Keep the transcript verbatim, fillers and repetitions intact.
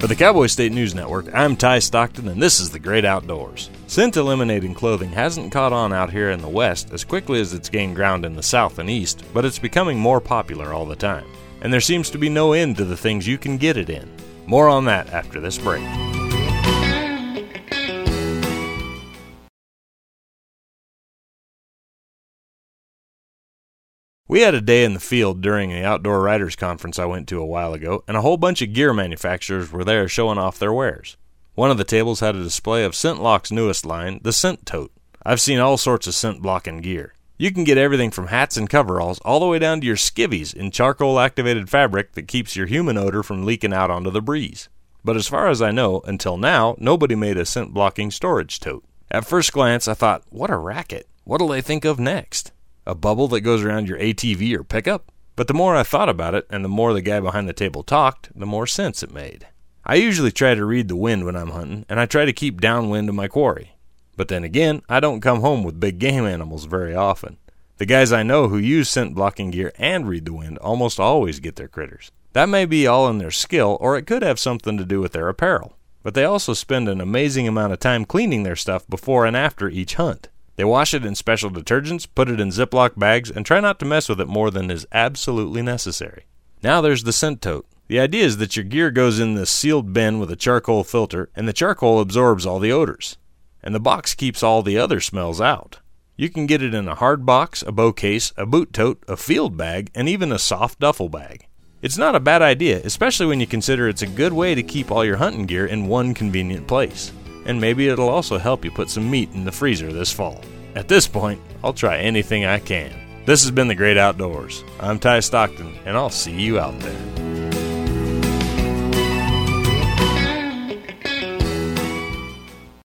For the Cowboy State News Network, I'm Ty Stockton, and this is The Great Outdoors. Scent-eliminating clothing hasn't caught on out here in the West as quickly as it's gained ground in the South and East, but it's becoming more popular all the time. And there seems to be no end to the things you can get it in. More on that after this break. We had a day in the field during the Outdoor Writers Conference I went to a while ago, and a whole bunch of gear manufacturers were there showing off their wares. One of the tables had a display of ScentLock's newest line, the Scent Tote. I've seen all sorts of scent-blocking gear. You can get everything from hats and coveralls all the way down to your skivvies in charcoal-activated fabric that keeps your human odor from leaking out onto the breeze. But as far as I know, until now, nobody made a scent-blocking storage tote. At first glance, I thought, what a racket. What'll they think of next? A bubble that goes around your A T V or pickup? But the more I thought about it, and the more the guy behind the table talked, the more sense it made. I usually try to read the wind when I'm hunting, and I try to keep downwind of my quarry. But then again, I don't come home with big game animals very often. The guys I know who use scent-blocking gear and read the wind almost always get their critters. That may be all in their skill, or it could have something to do with their apparel. But they also spend an amazing amount of time cleaning their stuff before and after each hunt. They wash it in special detergents, put it in Ziploc bags, and try not to mess with it more than is absolutely necessary. Now there's the scent tote. The idea is that your gear goes in this sealed bin with a charcoal filter, and the charcoal absorbs all the odors. And the box keeps all the other smells out. You can get it in a hard box, a bow case, a boot tote, a field bag, and even a soft duffel bag. It's not a bad idea, especially when you consider it's a good way to keep all your hunting gear in one convenient place. And maybe it'll also help you put some meat in the freezer this fall. At this point, I'll try anything I can. This has been The Great Outdoors. I'm Ty Stockton, and I'll see you out there.